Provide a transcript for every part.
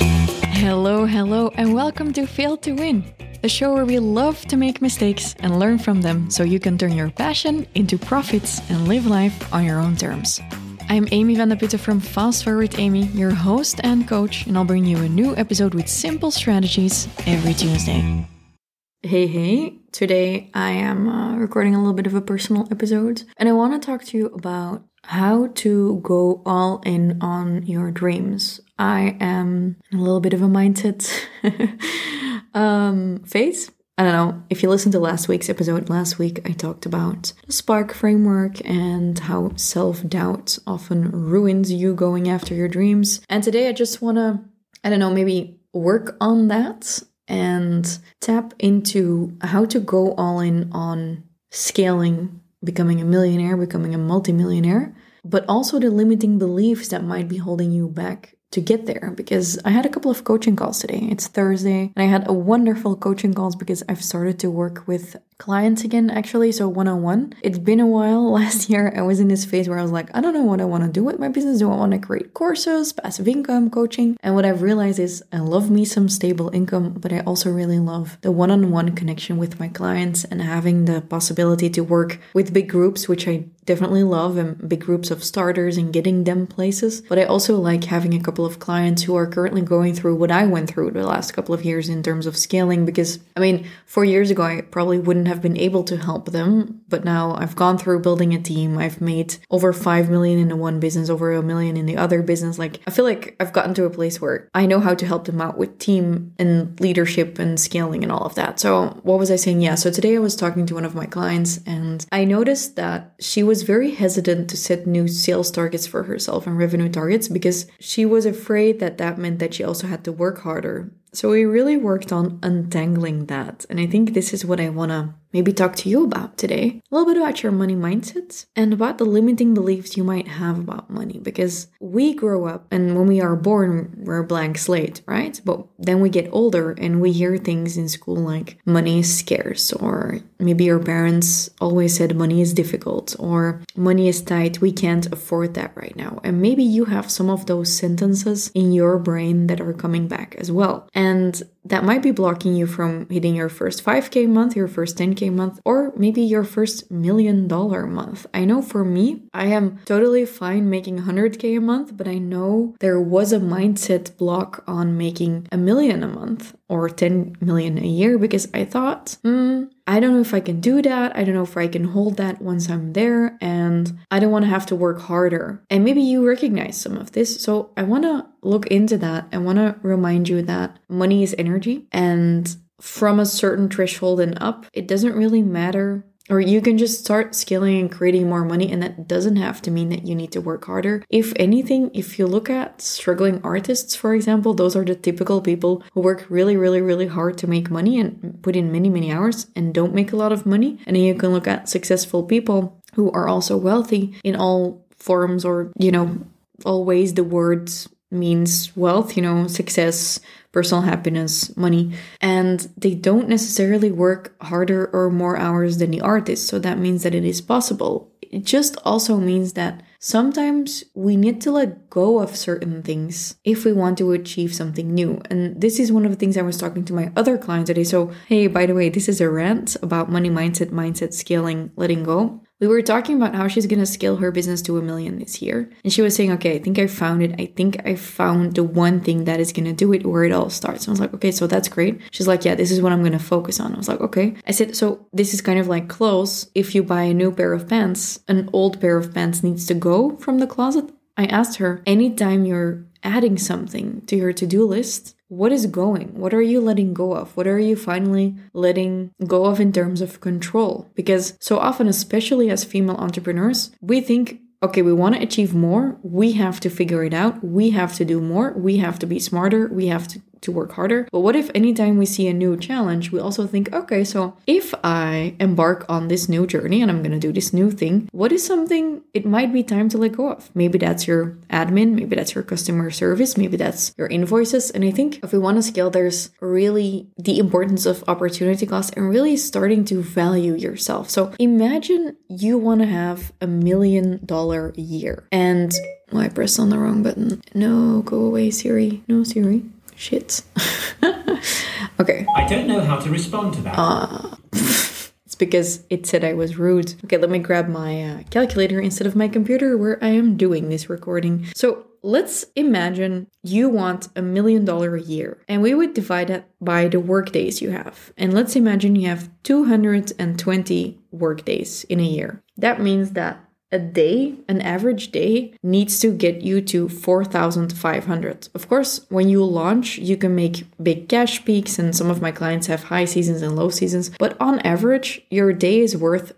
Hello, and welcome to Fail to Win, the show where we love to make mistakes and learn from them so you can turn your passion into profits and live life on your own terms. I'm Amy van der Putten from Fast Forward Amy, your host and coach, and I'll bring you a new episode with simple strategies every Tuesday. Hey, today I am recording a little bit of a personal episode, and I want to talk to you about how to go all in on your dreams. I am in a little bit of a mindset phase. I don't know, if you listened to last week's episode, last week I talked about the SPARK framework and how self-doubt often ruins you going after your dreams. And today I just want to, maybe work on that and tap into how to go all in on scaling, becoming a millionaire, becoming a multimillionaire, but also the limiting beliefs that might be holding you back to get there. Because I had a couple of coaching calls today. It's Thursday, and I had a wonderful coaching calls because I've started to work with clients again, actually, so one-on-one. It's been a while. Last year, I was in this phase where I was like, I don't know what I want to do with my business. Do I want to create courses, passive income, coaching? And what I've realized is I love me some stable income, but I also really love the one-on-one connection with my clients and having the possibility to work with big groups, which I definitely love, and big groups of starters and getting them places. But I also like having a couple of clients who are currently going through what I went through the last couple of years in terms of scaling, because 4 years ago, I probably wouldn't have been able to help them. But now I've gone through building a team. I've made over 5 million in the one business, over 1 million in the other business. Like, I feel like I've gotten to a place where I know how to help them out with team and leadership and scaling and all of that. So what was I saying? Yeah. So today I was talking to one of my clients, and I noticed that she was very hesitant to set new sales targets for herself and revenue targets because she was afraid that that meant that she also had to work harder. So we really worked on untangling that. And I think this is what I want to maybe talk to you about today. A little bit about your money mindset and about the limiting beliefs you might have about money. Because we grow up, and when we are born, we're a blank slate, right? But then we get older and we hear things in school like money is scarce, or maybe your parents always said money is difficult, or money is tight, we can't afford that right now. And maybe you have some of those sentences in your brain that are coming back as well. And that might be blocking you from hitting your first 5K month, your first 10K month, or maybe your first $1 million month. I know for me, I am totally fine making 100K a month, but I know there was a mindset block on making $1 million a month or 10 million a year because I thought, I don't know if I can do that. I don't know if I can hold that once I'm there, and I don't want to have to work harder. And maybe you recognize some of this. So I want to look into that. I want to remind you that money is energy, and from a certain threshold and up, it doesn't really matter. Or you can just start scaling and creating more money, and that doesn't have to mean that you need to work harder. If anything, if you look at struggling artists, for example, those are the typical people who work really, really, really hard to make money and put in many, many hours and don't make a lot of money. And then you can look at successful people who are also wealthy in all forms, or, all ways the word means wealth, success, personal happiness, money, and they don't necessarily work harder or more hours than the artist. So that means that it is possible. It just also means that sometimes we need to let go of certain things if we want to achieve something new. And this is one of the things I was talking to my other client today. So, hey, by the way, this is a rant about money mindset, scaling, letting go. We were talking about how she's going to scale her business to $1 million this year. And she was saying, okay, I think I found it. I think I found the one thing that is going to do it, where it all starts. And I was like, okay, so that's great. She's like, yeah, this is what I'm going to focus on. I was like, okay. I said, so this is kind of like clothes. If you buy a new pair of pants, an old pair of pants needs to go from the closet. I asked her, anytime you're adding something to your to-do list, what is going? What are you letting go of? What are you finally letting go of in terms of control? Because so often, especially as female entrepreneurs, we think, okay, we want to achieve more. We have to figure it out. We have to do more. We have to be smarter. We have to work harder. But what if anytime we see a new challenge, we also think, okay, so if I embark on this new journey and I'm going to do this new thing, what is something it might be time to let go of? Maybe that's your admin. Maybe that's your customer service. Maybe that's your invoices. And I think if we want to scale, there's really the importance of opportunity cost and really starting to value yourself. So imagine you want to have $1 million a year, and I pressed on the wrong button. No, go away, Siri. No, Siri. Shit. Okay. I don't know how to respond to that. It's because it said I was rude. Okay, let me grab my calculator instead of my computer where I am doing this recording. So let's imagine you want $1 million a year, and we would divide it by the work days you have. And let's imagine you have 220 work days in a year. That means that a day, an average day, needs to get you to 4,500. Of course, when you launch, you can make big cash peaks, and some of my clients have high seasons and low seasons. But on average, your day is worth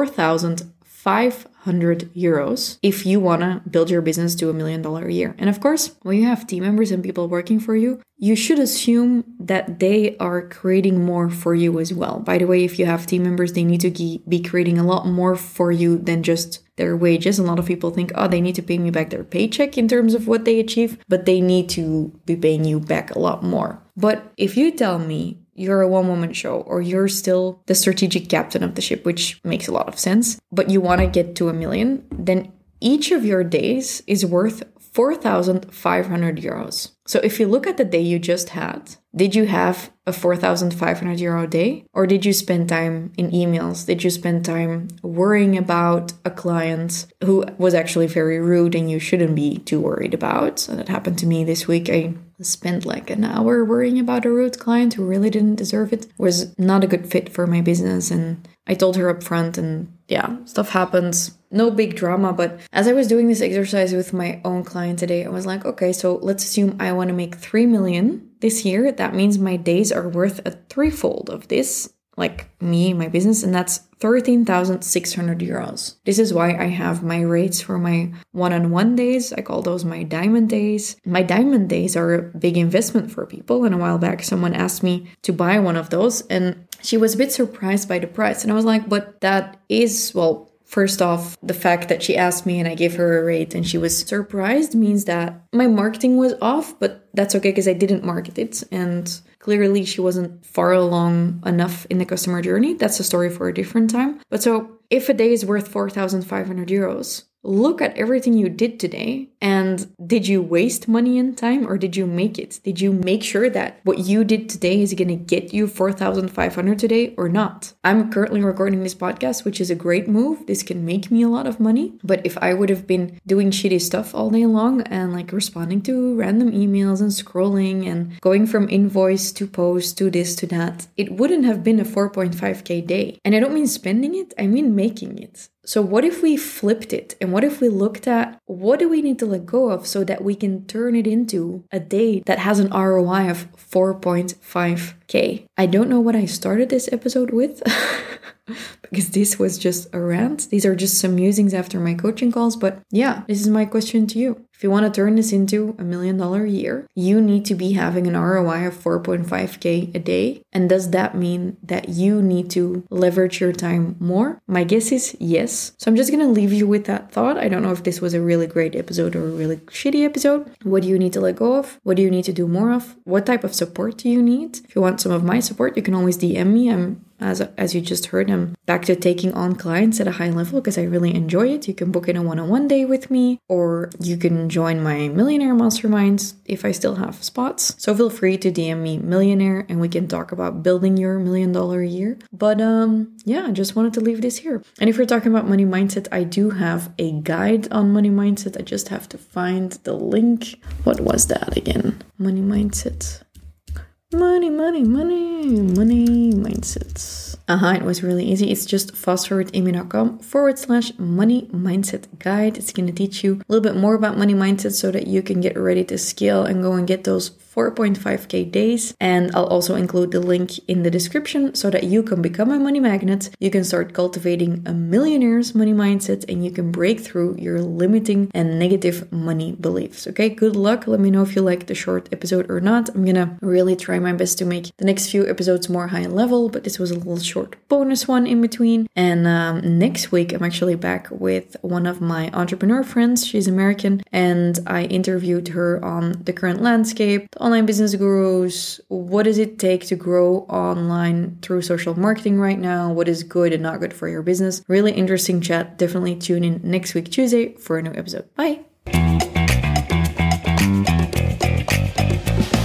4,500 euros if you want to build your business to $1 million a year. And of course, when you have team members and people working for you, you should assume that they are creating more for you as well. By the way, if you have team members, they need to be creating a lot more for you than just their wages. A lot of people think, oh, they need to pay me back their paycheck in terms of what they achieve, but they need to be paying you back a lot more. But if you tell me you're a one-woman show, or you're still the strategic captain of the ship, which makes a lot of sense, but you want to get to $1 million, then each of your days is worth 4,500 euros. So if you look at the day you just had, did you have a 4,500 euro day? Or did you spend time in emails? Did you spend time worrying about a client who was actually very rude and you shouldn't be too worried about? So that happened to me this week. I spent like an hour worrying about a rude client who really didn't deserve it. Was not a good fit for my business, and I told her up front, and yeah, stuff happens. No big drama, but as I was doing this exercise with my own client today, I was like, okay, so let's assume I want to make 3 million this year. That means my days are worth a threefold of this, like me, my business, and that's 13,600 euros. This is why I have my rates for my one-on-one days. I call those my diamond days. My diamond days are a big investment for people. And a while back, someone asked me to buy one of those, and she was a bit surprised by the price. And I was like, but that is, well, first off, the fact that she asked me and I gave her a rate and she was surprised means that my marketing was off, but that's okay because I didn't market it. And clearly she wasn't far along enough in the customer journey. That's a story for a different time. But so if a day is worth 4,500 euros, look at everything you did today, and did you waste money and time, or did you make it? Did you make sure that what you did today is going to get you 4,500 today or not? I'm currently recording this podcast, which is a great move. This can make me a lot of money. But if I would have been doing shitty stuff all day long and like responding to random emails and scrolling and going from invoice to post to this to that, it wouldn't have been a 4.5k day. And I don't mean spending it, I mean making it. So what if we flipped it? And what if we looked at what do we need to let go of so that we can turn it into a day that has an ROI of 4.5k? I don't know what I started this episode with because this was just a rant. These are just some musings after my coaching calls. But yeah, this is my question to you. If you want to turn this into $1 million a year, you need to be having an ROI of 4.5k a day. And does that mean that you need to leverage your time more? My guess is yes. So I'm just going to leave you with that thought. I don't know if this was a really great episode or a really shitty episode. What do you need to let go of? What do you need to do more of? What type of support do you need? If you want some of my support, you can always DM me. As you just heard, I'm back to taking on clients at a high level because I really enjoy it. You can book in a one-on-one day with me, or you can join my Millionaire Masterminds if I still have spots. So feel free to DM me Millionaire and we can talk about building your $1 million a year. But yeah, I just wanted to leave this here. And if you're talking about money mindset, I do have a guide on money mindset. I just have to find the link. What was that again? Money mindset. Money mindsets. It was really easy. It's just fastforwardamy.com/money mindset guide. It's going to teach you a little bit more about money mindset so that you can get ready to scale and go and get those 4.5k days. And I'll also include the link in the description so that you can become a money magnet. You can start cultivating a millionaire's money mindset and you can break through your limiting and negative money beliefs. Okay, good luck. Let me know if you like the short episode or not. I'm gonna really try my best to make the next few episodes more high level, but this was a little short bonus one in between. And next week, I'm actually back with one of my entrepreneur friends. She's American, and I interviewed her on the current landscape, online business gurus. What does it take to grow online through social marketing right now? What is good and not good for your business? Really interesting chat. Definitely tune in next week, Tuesday, for a new episode. Bye.